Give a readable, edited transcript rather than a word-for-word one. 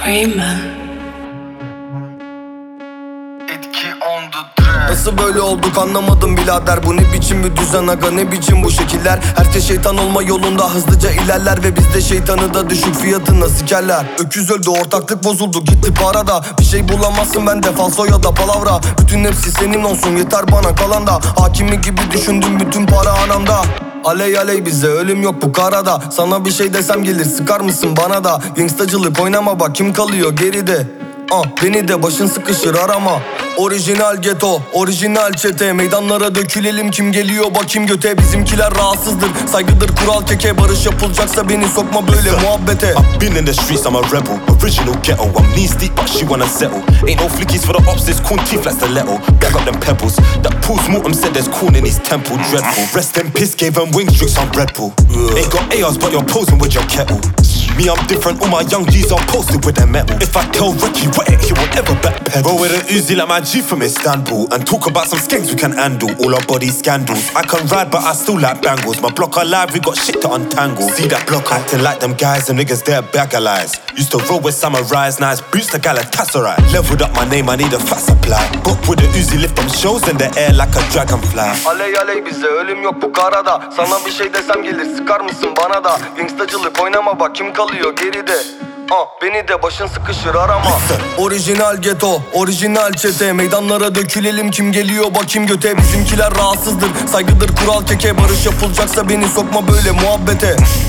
Rayman. Nasıl böyle olduk anlamadım birader. Bu ne biçim bir düzen aga, ne biçim bu şekiller. Herkes şeytan olma yolunda hızlıca ilerler ve bizde şeytanı da düşük fiyatına sikerler. Öküz öldü, ortaklık bozuldu, gitti parada. Bir şey bulamazsın bende, falso ya da palavra. Bütün hepsi senin olsun, yeter bana kalan da. Hakimi gibi düşündüm, bütün para anamda. Aley aley bize ölüm yok bu karada. Sana bir şey desem gelir sıkar mısın bana da. Gangstacılık oynama bak, kim kalıyor geride. Beni de başın sıkışır arama. Orijinal ghetto, orijinal çete. Meydanlara dökülelim, kim geliyor bakayım göte. Bizimkiler rahatsızdır, saygıdır kural keke. Barış yapılacaksa beni sokma böyle muhabbete. I've been in the streets, I'm a rebel. Original ghetto, I'm knees deep but she wanna settle. Ain't no flickies for the ops, there's corn teeth like stiletto. Back up them pebbles, that pulls Mortem said there's corn in his temple. Dreadful, rest in piss, gave them wings, drinks on Red Bull. Ain't got ARs but you're posing with your kettle. Me, I'm different, all my young G's are posted with their metal. If I tell Ricky wet it, he won't ever backpedal. Roll with an Uzi like my G from Istanbul, and talk about some skanks we can handle. All our body scandals. I can ride but I still like bangles. My block alive, we got shit to untangle. See that block acting like them guys, them niggas they're bag of lies. Used to roll with samurais, nice boots to Galatasaray. Leveled up my name, I need a fat supply. Book with the Uzi, lift them shows in the air like a dragonfly. Aley aley bize ölüm yok bu karada. Sana bir şey desem gelir sıkar mısın bana da. Gangstacılık oynama bak, kim kalıyor geride. Beni de başın sıkışır arama. Orijinal ghetto, orijinal çete. Meydanlara dökülelim, kim geliyor bakayım göte. Bizimkiler rahatsızdır, saygıdır kural keke. Barış yapılacaksa beni sokma böyle muhabbete.